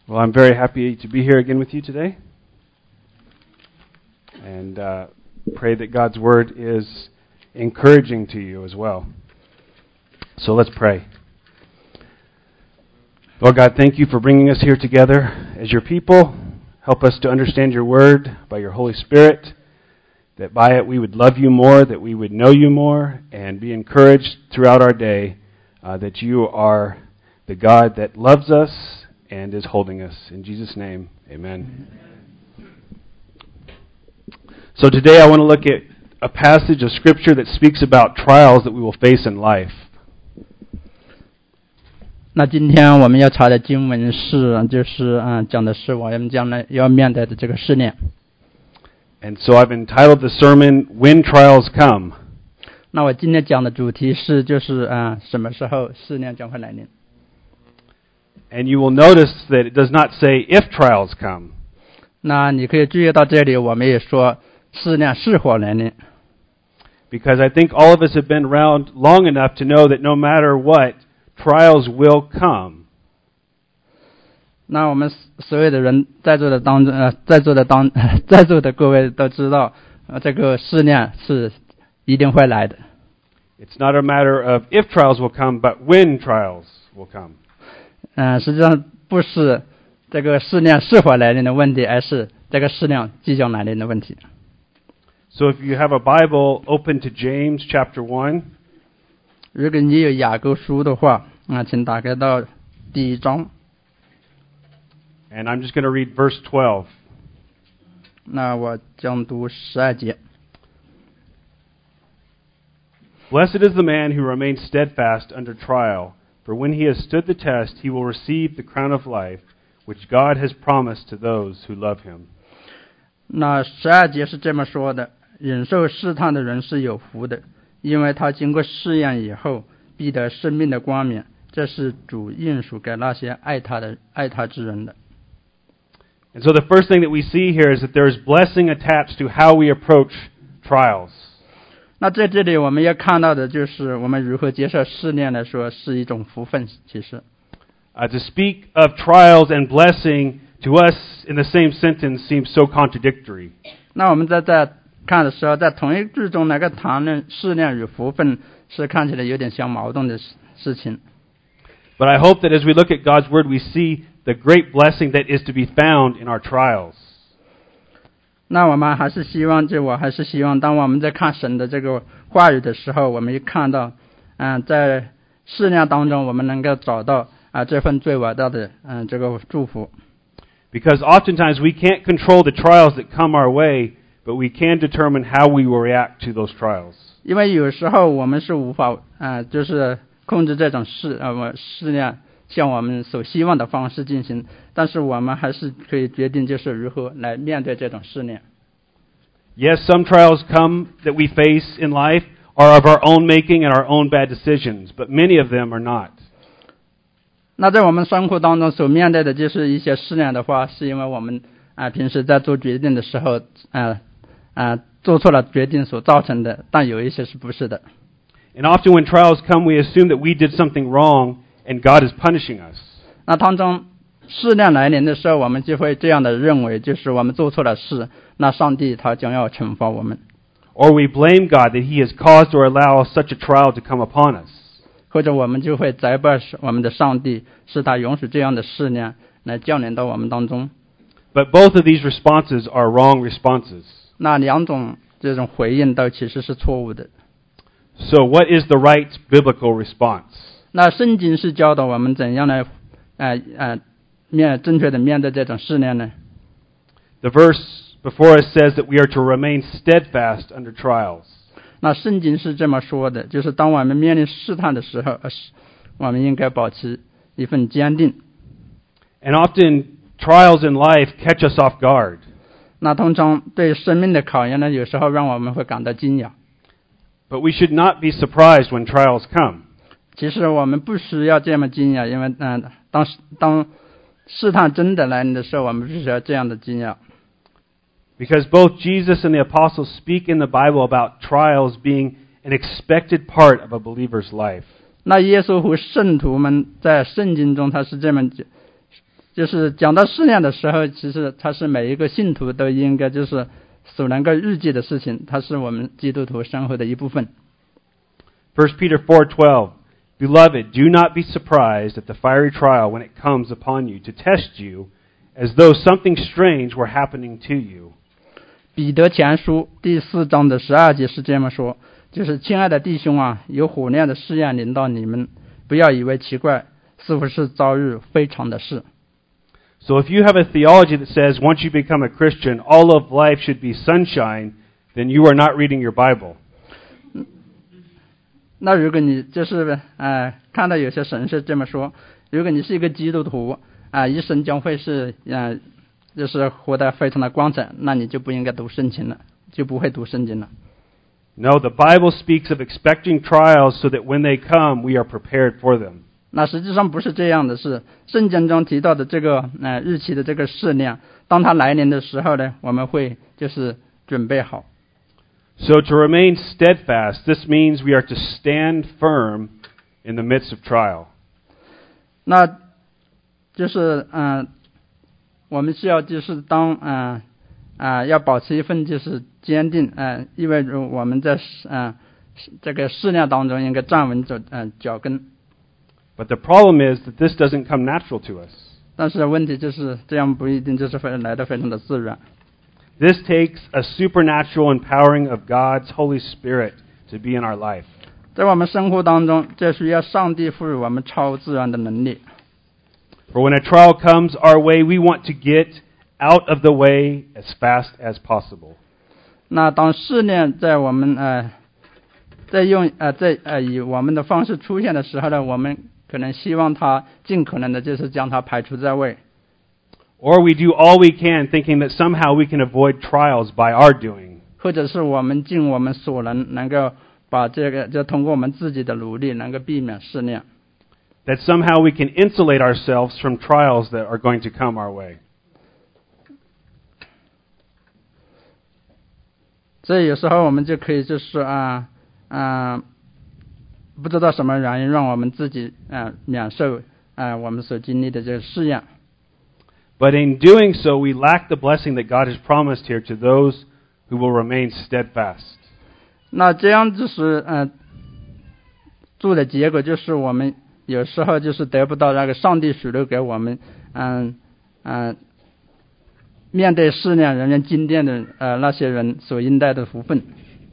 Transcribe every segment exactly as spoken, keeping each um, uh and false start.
Well, I'm very happy to be here again with you today, and uh, pray that God's Word is encouraging to you as well. So let's pray. Lord God, thank you for bringing us here together as your people. Help us to understand your Word by your Holy Spirit, that by it we would love you more, that we would know you more, and be encouraged throughout our day uh, that you are the God that loves us and is holding us. In Jesus' name, amen. So today I want to look at a passage of Scripture that speaks about trials that we will face in life. 那今天我们要查的经文是，就是嗯，讲的是我们将来要面对的这个试炼。 And so I've entitled the sermon, When Trials Come. 那我今天讲的主题是，就是嗯，什么时候试炼将会来临。 And you will notice that it does not say if trials come. 那你可以注意到这里，我们也说试炼是否来临。 Because I think all of us have been around long enough to know that no matter what, trials will come. 那我们所有的人在座的当中，呃，在座的当，在座的各位都知道，呃，这个试炼是一定会来的。 It's not a matter of if trials will come, but when trials will come. 嗯，实际上不是这个试炼是否来临的问题，而是这个试炼即将来临的问题。 So if you have a Bible, open to James chapter one. 如果你有雅各书的话，啊，请打开到第一章。 And I'm just going to read verse twelve. 那我将读十二节。 Blessed is the man who remains steadfast under trial, for when he has stood the test, he will receive the crown of life, which God has promised to those who love him. 那十二节是这么说的：忍受试探的人是有福的，因为他经过试验以后，必得生命的冠冕。这是主应许给那些爱他的、爱他之人的。 And so the first thing that we see here is that there is blessing attached to how we approach trials. 那在这里我们要看到的就是我们如何接受试炼来说是一种福分。其实 Uh, to speak of trials and blessing to us in the same sentence seems so contradictory. 那我们在在看的时候，在同一句中那个谈论试炼与福分是看起来有点相矛盾的事情。 But I hope that as we look at God's Word, we see the great blessing that is to be found in our trials. 那我们还是希望，就我还是希望，当我们在看神的这个话语的时候，我们一看到，嗯，在试炼当中，我们能够找到啊这份最伟大的嗯这个祝福。 Because oftentimes we can't control the trials that come our way, but we can determine how we will react to those trials. 因为有时候我们是无法啊，就是控制这种试呃试炼向我们所希望的方式进行，但是我们还是可以决定就是如何来面对这种试炼。 Yes, some trials come that we face in life are of our own making and our own bad decisions, but many of them are not. 那在我们生活当中所面对的就是一些试炼的话，是因为我们啊平时在做决定的时候啊啊做错了决定所造成的，但有一些是不是的。 And often when trials come, we assume that we did something wrong and God is punishing us. 那当中试炼来临的时候，我们就会这样的认为，就是我们做错了事，那上帝他将要惩罚我们。 Or we blame God that He has caused or allowed such a trial to come upon us. 或者我们就会责备我们的上帝，是他允许这样的试炼来降临到我们当中。 But both of these responses are wrong responses. 那两种这种回应都其实是错误的。 So what is the right biblical response? 那圣经是教导我们怎样来呃呃面正确的面对这种试炼呢？ The verse before us says that we are to remain steadfast under trials. 那圣经是这么说的，就是当我们面临试探的时候，呃，我们应该保持一份坚定。 And often trials in life catch us off guard. 那通常对生命的考验呢，有时候让我们会感到惊讶。 But we should not be surprised when trials come. 其实我们不需要这么惊讶，因为嗯、呃，当当试探真的来临的时候，我们不需要这样的惊讶。 Because both Jesus and the apostles speak in the Bible about trials being an expected part of a believer's life. 那耶稣和圣徒们在圣经中他是这么就是讲到试炼的时候，其实它是每一个信徒都应该就是所能够预计的事情，它是我们基督徒生活的一部分。 First Peter four twelve, Beloved, do not be surprised at the fiery trial when it comes upon you to test you, as though something strange were happening to you. 彼得前书第四章的十二节是这么说，就是亲爱的弟兄啊，有火炼的试验临到你们，不要以为奇怪，似乎是遭遇非常的事。 So if you have a theology that says once you become a Christian, all of life should be sunshine, then you are not reading your Bible. 那如果你就是呃看到有些神是这么说，如果你是一个基督徒啊、呃，一生将会是呃就是活得非常的光彩，那你就不应该读圣经了，就不会读圣经了。 No, the Bible speaks of expecting trials so that when they come, we are prepared for them. 那实际上不是这样的，是圣经中提到的这个呃日期的这个试炼，当它来临的时候呢，我们会就是准备好。 So to remain steadfast, this means we are to stand firm in the midst of trial. 那就是嗯、呃，我们需要就是当嗯啊、呃呃、要保持一份就是坚定，嗯、呃，意味着我们在嗯、呃、这个试炼当中应该站稳脚嗯、呃、脚跟。 But the problem is that this doesn't come natural to us. 但是问题就是这样不一定就是会来得非常的自然。 This takes a supernatural empowering of God's Holy Spirit to be in our life. 在我们生活当中，这需要上帝赋予我们超自然的能力。 For when a trial comes our way, we want to get out of the way as fast as possible. 那当试炼在我们呃在用呃在呃以我们的方式出现的时候呢，我们可能希望它尽可能的就是将它排除在外。 Or we do all we can thinking that somehow we can avoid trials by our doing. 或者是我们尽我们所能，能够把这个就通过我们自己的努力，能够避免试炼。 That somehow we can insulate ourselves from trials that are going to come our way. 所以有时候我们就可以就是啊啊、呃，不知道什么原因让我们自己啊、呃、免受啊、呃、我们所经历的这个试验。 But in doing so, we lack the blessing that God has promised here to those who will remain steadfast. 那这样就是呃做的结果就是我们有时候就是得不到那个上帝许诺给我们嗯嗯、呃、面对试炼人人经验的呃那些人所应带的福分。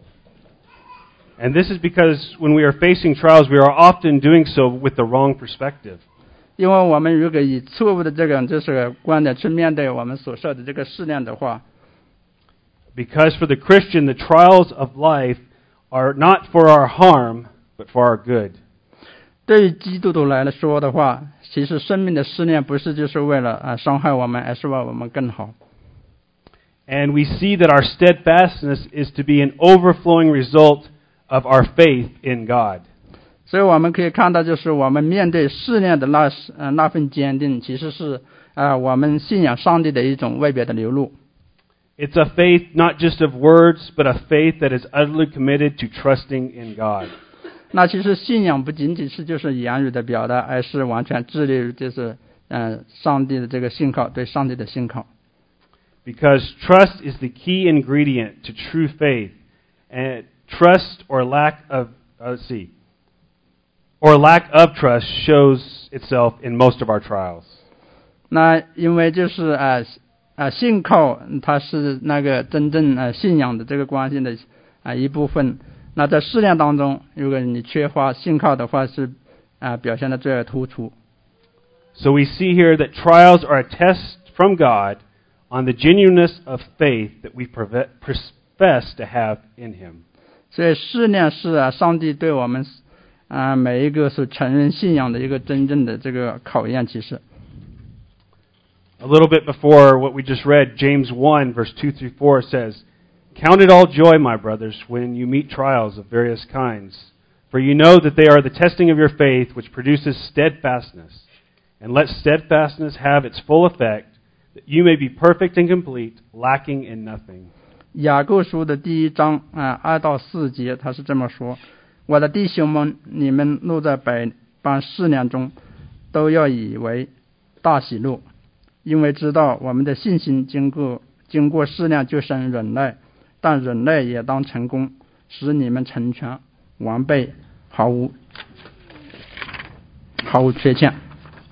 And this is because when we are facing trials, we are often doing so with the wrong perspective. 因为我们如果以错误的这个就是观点去面对我们所受的这个试炼的话， Because for the Christian, the trials of life are not for our harm, but for our good. 对于基督徒来说的话，其实生命的试炼不是就是为了啊伤害我们，而是为我们更好。 And we see that our steadfastness is to be an overflowing result of our faith in God. 所以我们可以看到，就是我们面对试炼的那呃那份坚定，其实是啊、呃、我们信仰上帝的一种外表的流露。 It's a faith not just of words, but a faith that is utterly committed to trusting in God. 那其实信仰不仅仅是就是言语的表达，而是完全致力于就是嗯、呃、上帝的这个信靠，对上帝的信靠。 Because trust is the key ingredient to true faith, and trust or lack of uh, let's see. or lack of trust shows itself in most of our trials. 那因为就是啊啊信靠，它是那个真正啊信仰的这个关系的啊一部分。那在试炼当中，如果你缺乏信靠的话，是啊表现的最为突出。 So we see here that trials are a test from God on the genuineness of faith that we profess to have in Him. 所以试炼是啊上帝对我们啊每一个所承认信仰的一个真正的这个考验，其实。 A little bit before what we just read, James one, verse two through four says, Count it all joy, my brothers, when you meet trials of various kinds. For you know that they are the testing of your faith, which produces steadfastness. And let steadfastness have its full effect, that you may be perfect and complete, lacking in nothing. 雅各书的第一章啊二到四节，他是这么说：我的弟兄们，你们落在百般试炼中，都要以为大喜乐， 因为知道我们的信心经过经过试炼就生忍耐，但忍耐也当成功，使你们成全完备，毫无毫无缺欠。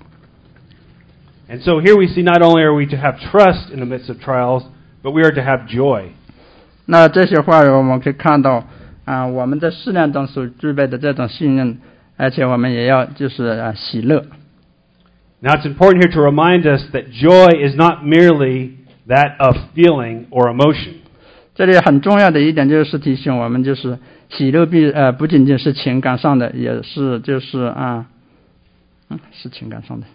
And so here we see not only are we to have trust in the midst of trials, but we are to have joy. 那这些话语我们可以看到啊，我们在试炼中所具备的这种信任，而且我们也要就是啊喜乐。 Now it's important here to remind us that joy is not merely that of feeling or emotion. 这里很重要的一点就是提醒我们，就是喜乐必呃不仅仅是情感上的，也是就是啊，嗯，是情感上的。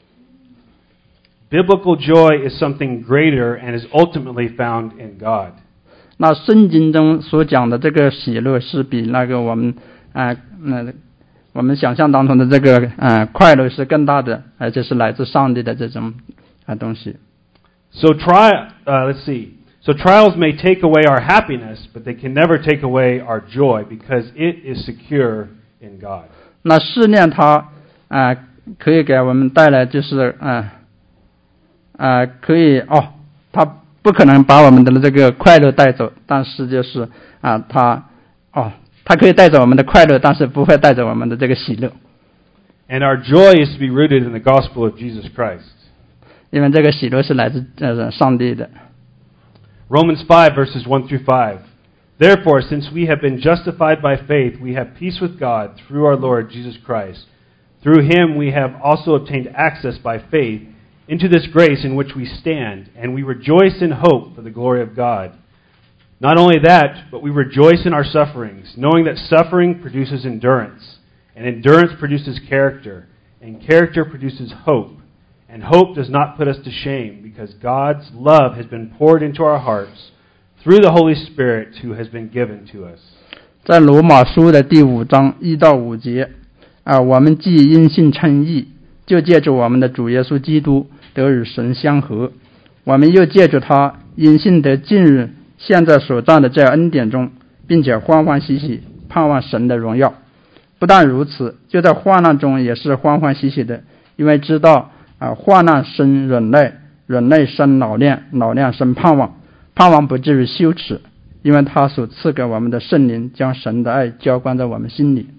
Biblical joy is something greater and is ultimately found in God. 那圣经中所讲的这个喜乐是比那个我们啊那、呃、我们想象当中的这个啊、呃、快乐是更大的，而且是来自上帝的这种啊、呃、东西。 So try, uh, let's see. So trials may take away our happiness, but they can never take away our joy because it is secure in God. 那试炼它啊、呃、可以给我们带来就是啊啊、呃、可以哦，它不可能把我们的这个快乐带走，但是就是啊它哦它可以带走我们的快乐，但是不会带走我们的这个喜乐。 And our joy is to be rooted in the gospel of Jesus Christ. 因为这个喜乐是来自呃上帝的。 Romans five verses one through five. Therefore, since we have been justified by faith, we have peace with God through our Lord Jesus Christ. Through him we have also obtained access by faith into this grace in which we stand, and we rejoice in hope for the glory of God. Not only that, but we rejoice in our sufferings, knowing that suffering produces endurance, and endurance produces character, and character produces hope. And hope does not put us to shame, because God's love has been poured into our hearts through the Holy Spirit who has been given to us. 在罗马书的第五章一到五节啊，我们既因信称义，就借着我们的主耶稣基督得与神相合，我们又借着他因信得进入现在所占的这恩典中，并且欢欢喜喜盼望神的荣耀。不但如此，就在患难中也是欢欢喜喜的，因为知道啊，患难生忍耐，忍耐生老练，老练生盼望，盼望不至于羞耻，因为他所赐给我们的圣灵将神的爱浇灌在我们心里。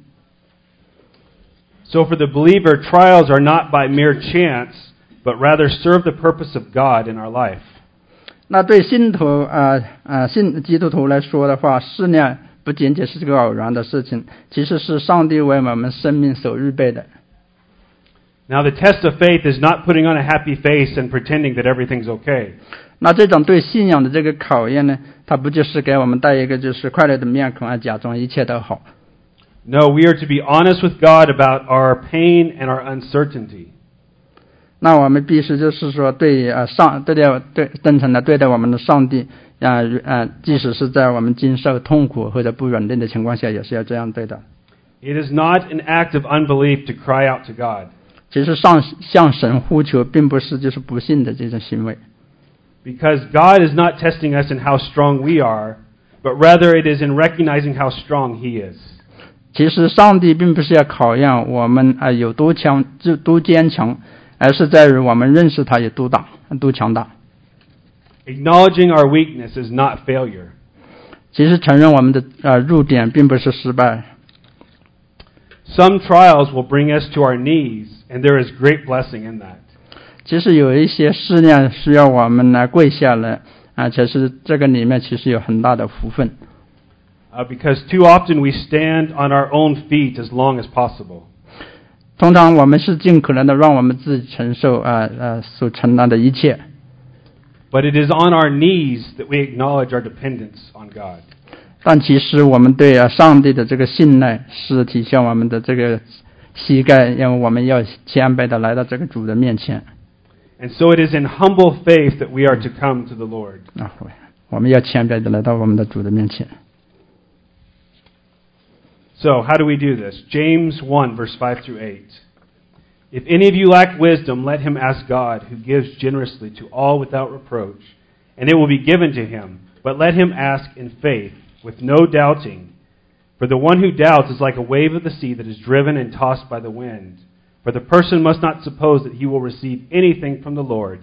So for the believer, trials are not by mere chance, but rather serve the purpose of God in our life. 那对信徒啊啊信基督徒来说的话，试炼不仅仅是这个偶然的事情，其实是上帝为我们生命所预备的。 Now the test of faith is not putting on a happy face and pretending that everything's okay. 那这种对信仰的这个考验呢，它不就是给我们带一个就是快乐的面孔，而假装一切都好。 No, we are to be honest with God about our pain and our uncertainty. 那我们必须就是说对呃上对待对真诚的对待我们的上帝啊啊，即使是在我们经受痛苦或者不稳定的情况下，也是要这样对待。 It is not an act of unbelief to cry out to God. 其实上向神呼求，并不是就是不信的这种行为。 Because God is not testing us in how strong we are, but rather it is in recognizing how strong He is. 其实上帝并不是要考验我们啊有多强就多坚强，而是在于我们认识他有多大多强大。 Acknowledging our weakness is not failure. 其实承认我们的呃弱点并不是失败。 Some trials will bring us to our knees, and there is great blessing in that. 其实有一些试炼需要我们来跪下来，啊，其实这个里面其实有很大的福分。 Uh, because too often we stand on our own feet as long as possible. 通常我们是尽可能的让我们自己承受啊呃所承担的一切。 But it is on our knees that we acknowledge our dependence on God. 但其实我们对啊上帝的这个信赖是体现我们的这个膝盖，因为我们要谦卑的来到这个主的面前。 And so it is in humble faith that we are to come to the Lord. 啊，我们要谦卑的来到我们的主的面前。 So how do we do this? James one, verse five through eight. If any of you lack wisdom, let him ask God, who gives generously to all without reproach, and it will be given to him. But let him ask in faith, with no doubting. For the one who doubts is like a wave of the sea that is driven and tossed by the wind. For the person must not suppose that he will receive anything from the Lord.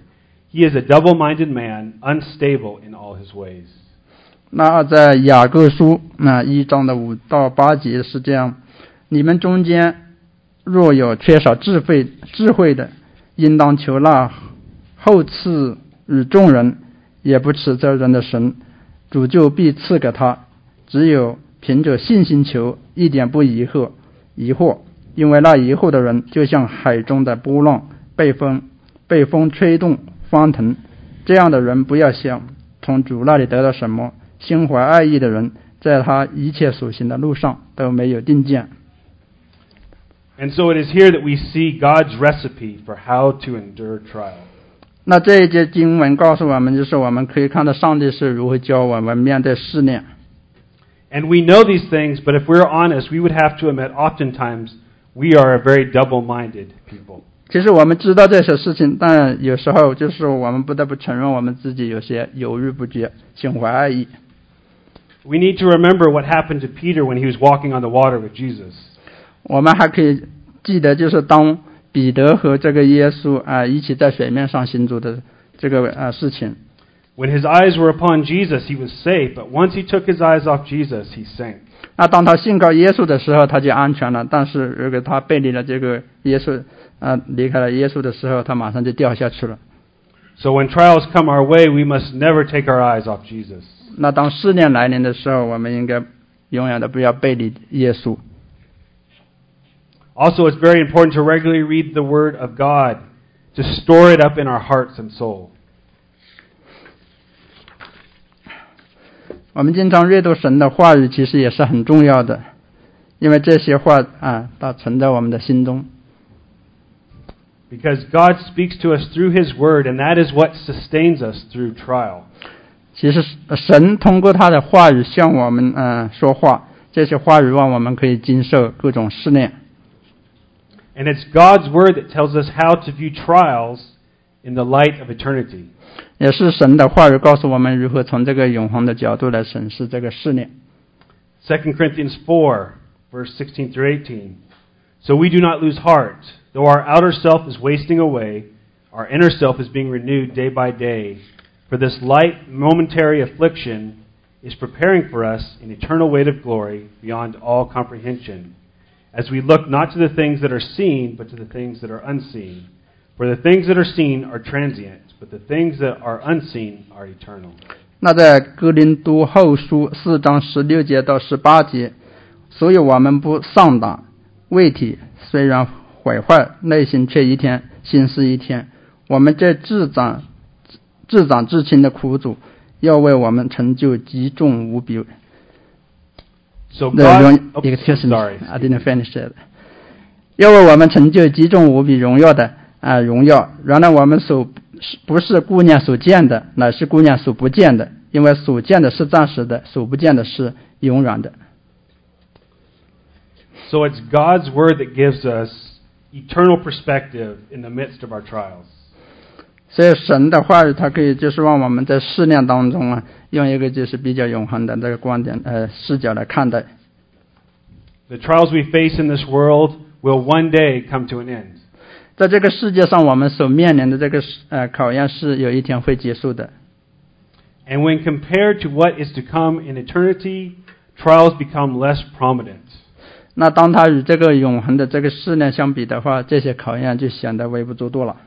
He is a double-minded man, unstable in all his ways. 那在雅各书那一章的五到八节是这样：你们中间若有缺少智慧智慧的，应当求那后赐与众人，也不斥责人的神，主就必赐给他。只有凭着信心求，一点不疑惑疑惑，因为那疑惑的人就像海中的波浪，被风被风吹动翻腾。这样的人不要想从主那里得到什么，心怀爱意的人在他一切所行的路上都没有定见。 And so it is here that we see God's recipe for how to endure trial. 那这一节经文告诉我们，就是我们可以看到上帝是如何教我们面对试炼。 And we know these things, but if we're honest, we would have to admit oftentimes we are a very double-minded people. 其实我们知道这些事情，但有时候就是我们不得不承认我们自己有些犹豫不决，心怀爱意。 We need to remember what happened to Peter when he was walking on the water with Jesus. 我们还可以记得，就是当彼得和这个耶稣啊、呃、一起在水面上行走的这个呃事情。 When his eyes were upon Jesus, he was safe, but once he took his eyes off Jesus, he sank. 那当他信靠耶稣的时候，他就安全了。但是如果他背离了这个耶稣，啊，离开了耶稣的时候，他马上就掉下去了。 So when trials come our way, we must never take our eyes off Jesus. 那当试炼来临的时候，我们应该永远的不要背离耶稣。 Also, it's very important to regularly read the Word of God, to store it up in our hearts and soul. 我们经常阅读神的话语，其实也是很重要的，因为这些话啊，它存在我们的心中。 Because God speaks to us through His Word, and that is what sustains us through trial. 其实神通过他的话语向我们呃说话，这些话语让我们可以经受各种试炼。 And it's God's Word that tells us how to view trials in the light of eternity. 也是神的话语告诉我们如何从这个永恒的角度来审视这个试炼。 Second Corinthians four, verse sixteen through eighteen. So we do not lose heart. Though our outer self is wasting away, our inner self is being renewed day by day. For this light, momentary affliction is preparing for us an eternal weight of glory beyond all comprehension, as we look not to the things that are seen, but to the things that are unseen. For the things that are seen are transient, but the things that are unseen are eternal. 那在哥林多后书四章十六节到十八节，所以我们不丧胆，胃体虽然毁坏，内心却一天心思一天。我们这自长自长至轻的苦主，要为我们成就极重无比。 So God, oh, Excuse me, sorry. I didn't finish it. 要为我们成就极重无比荣耀的啊、呃、荣耀。然而我们所不是顾念所见的，乃是顾念所不见的，因为所见的是暂时的，所不见的是永远的。 So it's God's Word that gives us eternal perspective in the midst of our trials. 所以神的话语，它可以就是让我们在试炼当中啊，用一个就是比较永恒的这个观点呃视角来看待。 The trials we face in this world will one day come to an end. 在这个世界上，我们所面临的这个呃考验是有一天会结束的。 And when compared to what is to come in eternity, trials become less prominent. 那当它与这个永恒的这个试炼相比的话，这些考验就显得微不足道了。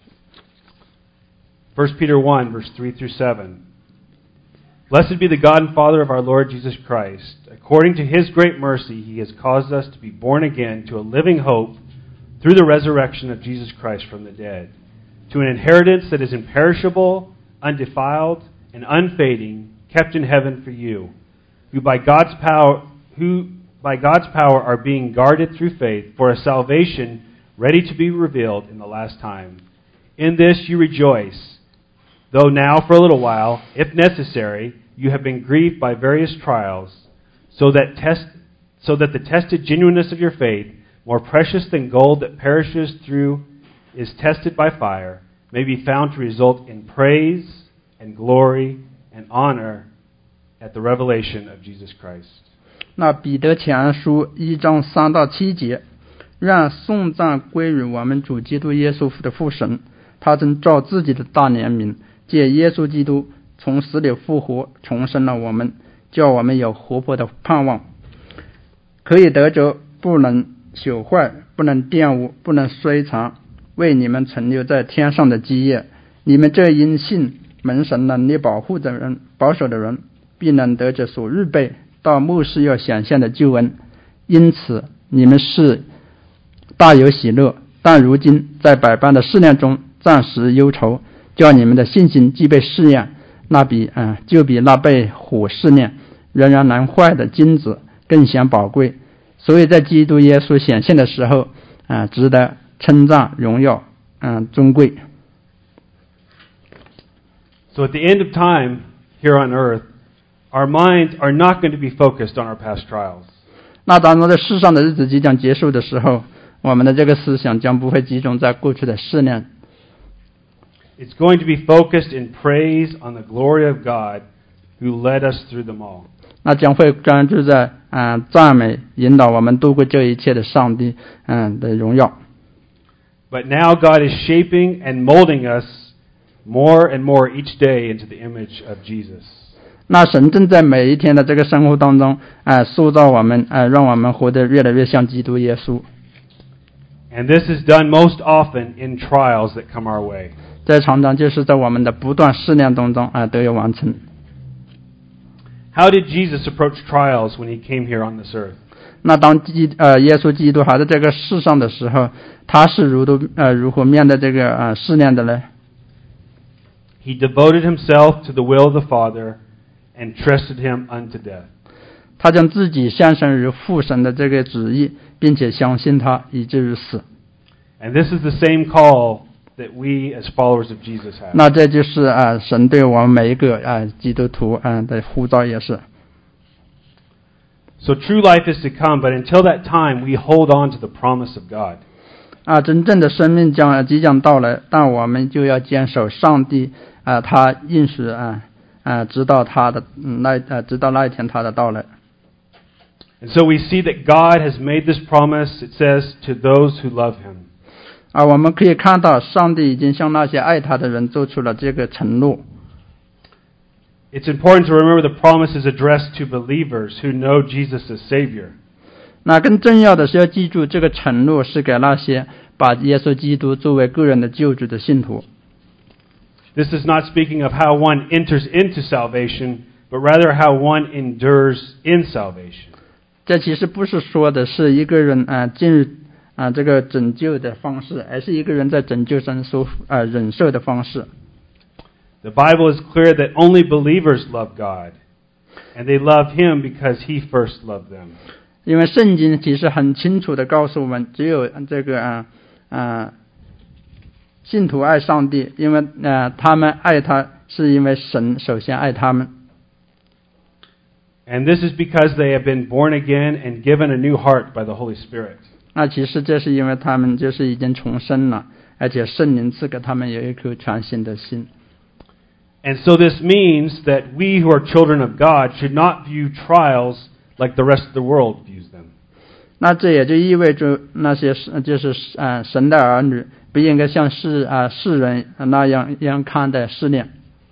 First Peter one, verse three through seven. Blessed be the God and Father of our Lord Jesus Christ. According to His great mercy, He has caused us to be born again to a living hope through the resurrection of Jesus Christ from the dead, to an inheritance that is imperishable, undefiled, and unfading, kept in heaven for you, who by God's power, who by God's power are being guarded through faith for a salvation ready to be revealed in the last time. In this you rejoice, though now for a little while, if necessary, you have been grieved by various trials, so that test, so that the tested genuineness of your faith, more precious than gold that perishes through, is tested by fire, may be found to result in praise and glory and honor at the revelation of Jesus Christ. 那彼得前书一章三到七节，让颂赞归于我们主基督耶稣的父神， 他曾照自己的大怜悯，借耶稣基督从死里复活，重生了我们，叫我们有活泼的盼望，可以得着不能朽坏、不能玷污、不能衰残，为你们存留在天上的基业。你们这因信蒙神能力保护的人、保守的人，必能得着所预备到末世要显现的救恩。因此你们是大有喜乐，但如今在百般的试炼中暂时忧愁，叫你们的信心既被试验，那比嗯就比那被火试炼仍然能坏的金子更显宝贵。所以在基督耶稣显现的时候，啊、呃，值得称赞、荣耀、嗯、呃、尊贵。 So at the end of time here on earth, our minds are not going to be focused on our past trials. 那当中在世上的日子即将结束的时候，我们的这个思想将不会集中在过去的试炼。 It's going to be focused in praise on the glory of God who led us through them all. 那将会专注在嗯、呃、赞美引导我们度过这一切的上帝嗯的荣耀。 But now God is shaping and molding us more and more each day into the image of Jesus. 那神正在每一天的这个生活当中啊、呃、塑造我们啊、呃、让我们活得越来越像基督耶稣。 And this is done most often in trials that come our way. 这常常就是在我们的不断试炼当中啊、呃、都要完成。 How did Jesus approach trials when he came here on this earth? 那当基呃耶稣基督还在这个世上的时候，他是如何呃如何面对这个呃试炼的呢？ He devoted himself to the will of the Father and trusted him unto death. 他将自己献身于父神的这个旨意，并且相信他以至于死。 And this is the same call that we as followers of Jesus have. 那这就是啊、呃、神对我们每一个啊、呃、基督徒啊、呃、的呼召也是。 So true life is to come, but until that time we hold on to the promise of God. 啊，真正的生命将即将到来，但我们就要坚守上帝啊、呃，他应许啊啊，直到他的嗯那呃直到那一天他的到来。 And so we see that God has made this promise, it says, to those who love him. 啊，我们可以看到上帝已经向那些爱他的人做出了这个承诺。 It's important to remember the promise is addressed to believers who know Jesus as Savior. 那更重要的是要记住，这个承诺是给那些把耶稣基督作为个人的救主的信徒。 This is not speaking of how one enters into salvation, but rather how one endures in salvation. 这其实不是说的是一个人啊、呃、进入啊、呃、这个拯救的方式，而是一个人在拯救中所啊、呃、忍受的方式。 The Bible is clear that only believers love God, and they love him because he first loved them. 因为圣经其实很清楚的告诉我们，只有这个啊啊信徒爱上帝，因为呃他们爱他是因为神首先爱他们。 And this is because they have been born again and given a new heart by the Holy Spirit. 那其实这是因为他们就是已经重生了，而且圣灵赐给他们有一颗全新的心。 And so this means that we who are children of God should not view trials like the rest of the world views them. 那这也就意味着那些就是啊、呃、神的儿女不应该像世啊、呃、世人那样样看待试炼。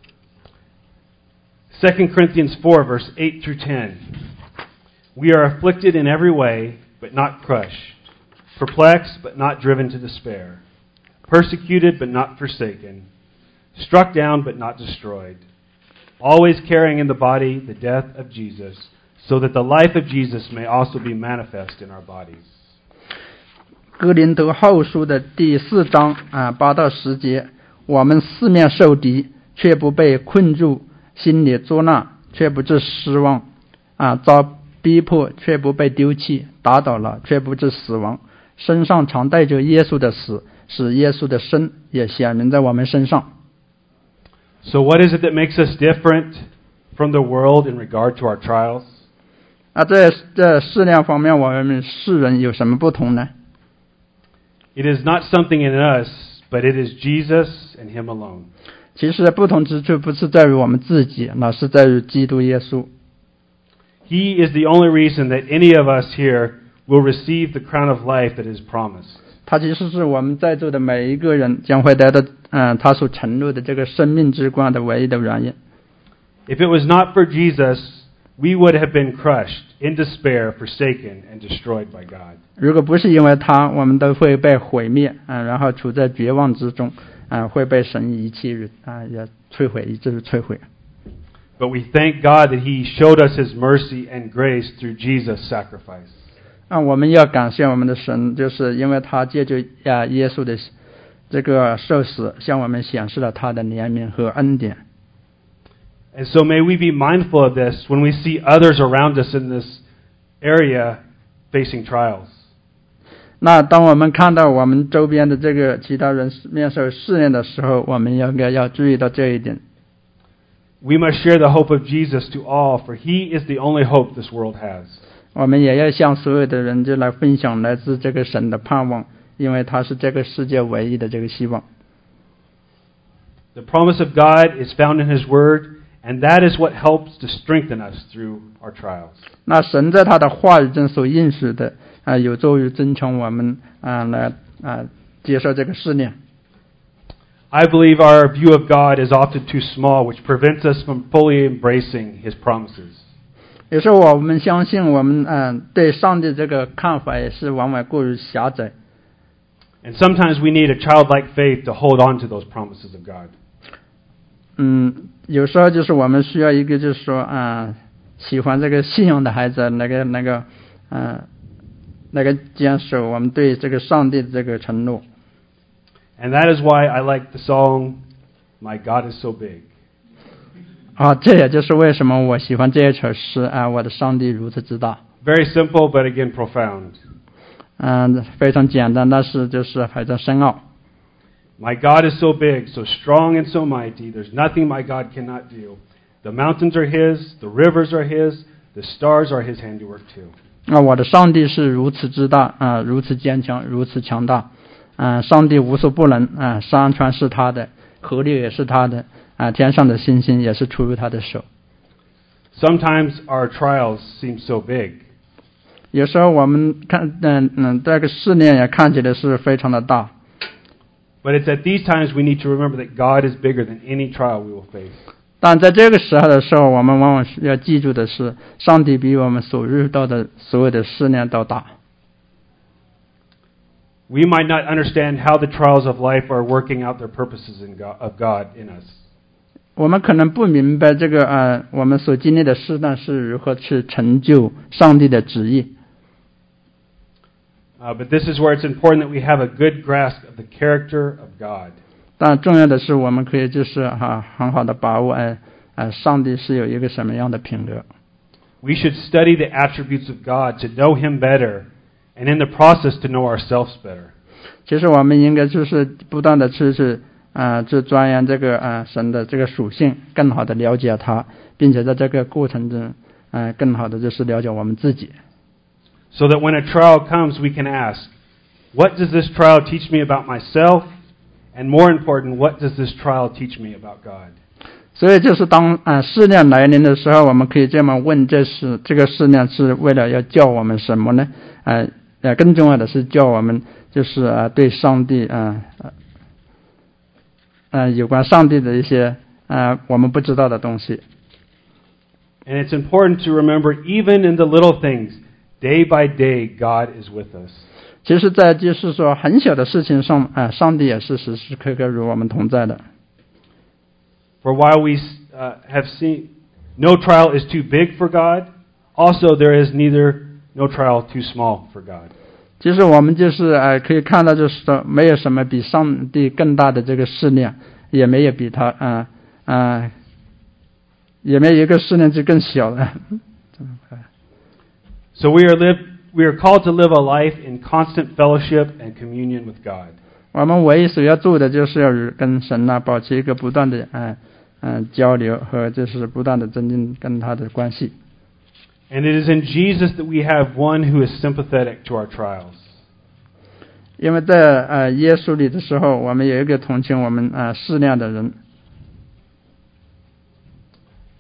Second Corinthians four, verse eight through ten. We are afflicted in every way, but not crushed. Perplexed, but not driven to despair. Persecuted, but not forsaken. Struck down, but not destroyed. Always carrying in the body the death of Jesus, so that the life of Jesus may also be manifest in our bodies. 哥林多后书的第四章啊八到十节，我们四面受敌，却不被困住；心里作难，却不致失望；啊，遭逼迫，却不被丢弃；打倒了，却不致死亡。身上常带着耶稣的死，使耶稣的生也显明在我们身上。 So what is it that makes us different from the world in regard to our trials? 啊，在这试炼方面，我们世人有什么不同呢？ It is not something in us, but it is Jesus and him alone. 其实不同之处不是在于我们自己，那是在于基督耶稣。 He is the only reason that any of us here will receive the crown of life that is promised. 它其实是我们在座的每一个人将会得到嗯、呃、他所承诺的这个生命之光的唯一的原因。 If it was not for Jesus, we would have been crushed in despair, forsaken, and destroyed by God. 如果不是因为他，我们都会被毁灭啊、呃，然后处在绝望之中啊、呃，会被神遗弃啊、呃，也摧毁，以至于摧毁。 But we thank God that He showed us His mercy and grace through Jesus' sacrifice. 啊，我们要感谢我们的神，就是因为他借着啊耶稣的这个受死，向我们显示了他的怜悯和恩典。 And so may we be mindful of this when we see others around us in this area facing trials. 那当我们看到我们周边的这个其他人面受试炼的时候，我们应该要注意到这一点。 We must share the hope of Jesus to all, for He is the only hope this world has. 我们也要向所有的人就来分享来自这个神的盼望，因为他是这个世界唯一的这个希望。 The promise of God is found in His Word, and that is what helps to strengthen us through our trials. 那神在他的话语中所应许的啊、呃，有助于增强我们啊、呃、来啊、呃、接受这个试炼。 I believe our view of God is often too small, which prevents us from fully embracing His promises. 有时候我们相信我们嗯、呃、对上帝这个看法也是往往过于狭窄。 And sometimes we need a childlike faith to hold on to those promises of God. 嗯，有时候就是我们需要一个就是说啊、呃，喜欢这个信仰的孩子，那个那个嗯、呃，那个坚守我们对这个上帝的这个承诺。 And that is why I like the song, My God is so big. 啊，这也就是为什么我喜欢这一首诗啊，我的上帝如此之大。 Very simple, but again profound. 嗯，非常简单，但是就是非常深奥。 My God is so big, so strong and so mighty, there's nothing my God cannot do. The mountains are His, the rivers are His, the stars are His handiwork too. 啊，我的上帝是如此之大啊，如此坚强，如此强大。啊，上帝无所不能啊，山川是他的，河流也是他的啊，天上的星星也是出于他的手。 Sometimes our trials seem so big. 有时候我们看，嗯嗯，这个试炼也看起来是非常的大。 But it's at these times we need to remember that God is bigger than any trial we will face. 但在这个时候的时候，我们往往要记住的是，上帝比我们所遇到的所有的试炼都大。 We might not understand how the trials of life are working out their purposes in God, of God in us. 我们可能不明白这个呃，我们所经历的试炼是如何去成就上帝的旨意。 Uh, but this is where it's important that we have a good grasp of the character of God. 但重要的是，我们可以就是哈、啊、很好的把握哎哎，上帝是有一个什么样的品格。 We should study the attributes of God to know Him better, and in the process to know ourselves better. 其实我们应该就是不断的去去啊去钻研这个啊神的这个属性，更好的了解他，并且在这个过程中，啊更好的就是了解我们自己。 So that when a trial comes, we can ask, what does this trial teach me about myself? And more important, what does this trial teach me about God? 所以就是当啊试炼来临的时候，我们可以这么问：这是这个试炼是为了要教我们什么呢？啊，呃，更重要的是教我们就是啊对上帝啊啊有关上帝的一些啊我们不知道的东西。 And it's important to remember, even in the little things, day by day, God is with us. 其实在就是说很小的事情上啊，上帝也是时时刻刻与我们同在的。 For while we uh, have seen no trial is too big for God, also there is neither no trial too small for God. 其实我们就是呃可以看到，就是说没有什么比上帝更大的这个试炼，也没有比他啊啊、呃呃、也没有一个试炼是更小的。 So we are live we are called to live a life in constant fellowship and communion with God. 我们唯一所要做的就是要与跟神啊保持一个不断的嗯嗯、呃、交流和就是不断的增进跟他的关系。 And it is in Jesus that we have one who is sympathetic to our trials. 因为在呃耶稣里的时候，我们有一个同情我们啊、呃、试炼的人。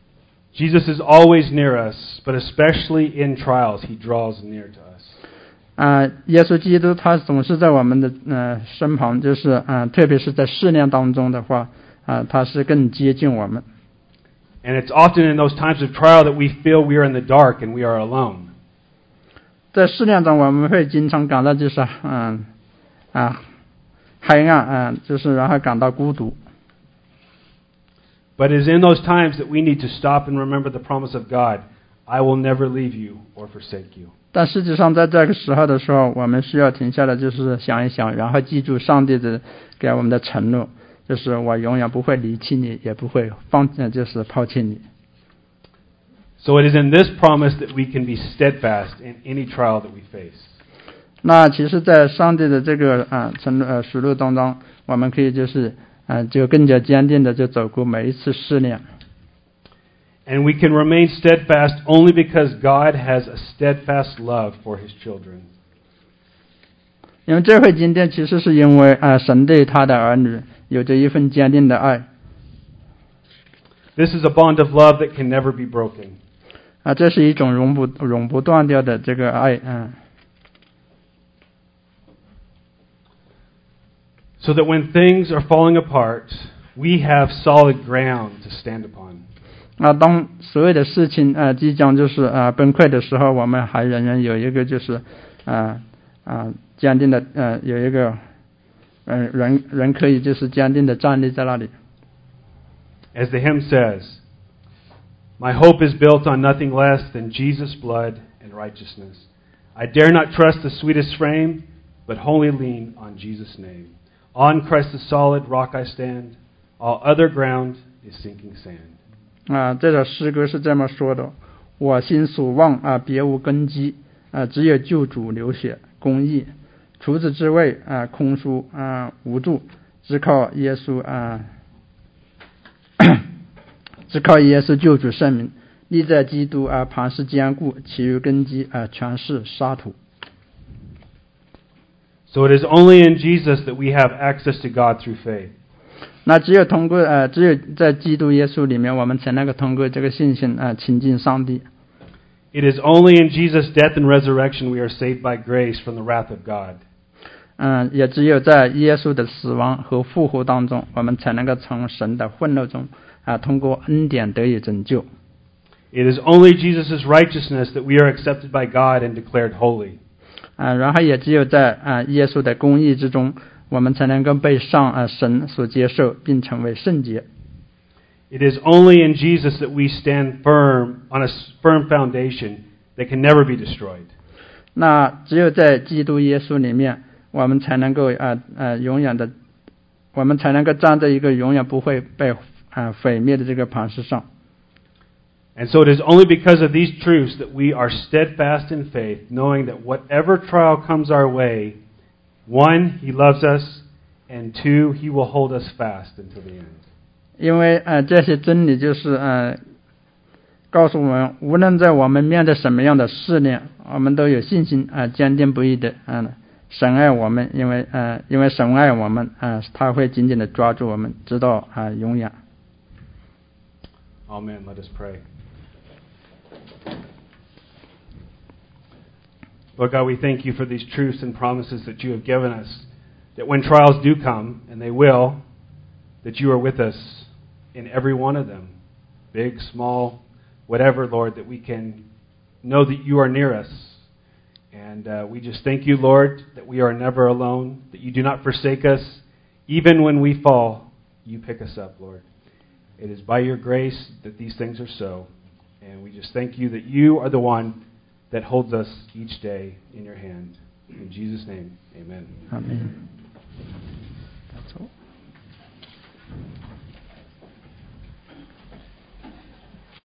Jesus is always near us, but especially in trials, He draws near to us. 啊，耶稣基督他总是在我们的呃身旁，就是啊、呃，特别是在试炼当中的话啊、呃，他是更接近我们。 And it's often in those times of trial that we feel we are in the dark and we are alone. 在试炼中，我们会经常感到就是嗯啊黑暗啊，就是然后感到孤独。 But it's in those times that we need to stop and remember the promise of God. I will never leave you or forsake you. 但实际上，在这个时候的时候，我们需要停下来，就是想一想，然后记住上帝的给我们的承诺，就是我永远不会离弃你，也不会放，就是抛弃你。 So it is in this promise that we can be steadfast in any trial that we face. 那其实，在上帝的这个啊承诺呃实录当中，我们可以就是啊、呃、就更加坚定的就走过每一次试炼。 And we can remain steadfast only because God has a steadfast love for His children. 因为这会坚定，其实是因为啊、呃、神对他的儿女有着一份坚定的爱。 This is a bond of love that can never be broken. 啊，这是一种永不永不断掉的这个爱，嗯。 So that when things are falling apart, we have solid ground to stand upon. 啊，当所有的事情啊、呃、即将就是啊、呃、崩溃的时候，我们还仍然有一个就是啊啊坚定的呃有一个嗯、呃、人人可以就是坚定的站立在那里。 As the hymn says, "My hope is built on nothing less than Jesus' blood and righteousness. I dare not trust the sweetest frame, but wholly lean on Jesus' name. On Christ the solid rock I stand. All other ground is sinking sand." 啊，这首诗歌是这么说的：我心所望啊，别无根基啊，只有救主流血公义，除此之外啊，空疏啊无助，只靠耶稣啊，只靠耶稣救主圣名，立在基督啊，磐石坚固，其余根基啊，全是沙土。 So it is only in Jesus that we have access to God through faith. 那只有通过呃，只有在基督耶稣里面，我们才能够通过这个信心啊、呃，亲近上帝。 It is only in Jesus' death and resurrection we are saved by grace from the wrath of God. 嗯，也只有在耶稣的死亡和复活当中，我们才能够从神的愤怒中啊、呃，通过恩典得以拯救。 It is only Jesus' righteousness that we are accepted by God and declared holy. 啊、呃，然后也只有在啊、呃、耶稣的公义之中，我们才能够被上啊、呃、神所接受，并成为圣洁。 It is only in Jesus that we stand firm on a firm foundation that can never be destroyed. 那只有在基督耶稣里面，我们才能够啊呃永远的，我们才能够站在一个永远不会被啊、呃、毁灭的这个磐石上。 And so it is only because of these truths that we are steadfast in faith, knowing that whatever trial comes our way, one, He loves us, and two, He will hold us fast until the end. 因为呃这些真理就是呃告诉我们，无论在我们面对什么样的试炼，我们都有信心啊、呃，坚定不移的啊、呃，神爱我们，因为呃因为神爱我们啊、呃，他会紧紧的抓住我们，直到啊、呃、永远。 Amen. Let us pray. Lord God, we thank you for these truths and promises that you have given us, that when trials do come, and they will, that you are with us in every one of them, big, small, whatever, Lord, that we can know that you are near us. And uh, we just thank you, Lord, that we are never alone, that you do not forsake us. Even when we fall, you pick us up, Lord. It is by your grace that these things are so. And we just thank you that you are the one that holds us each day in your hand. In Jesus' name, amen. Amen. That's all.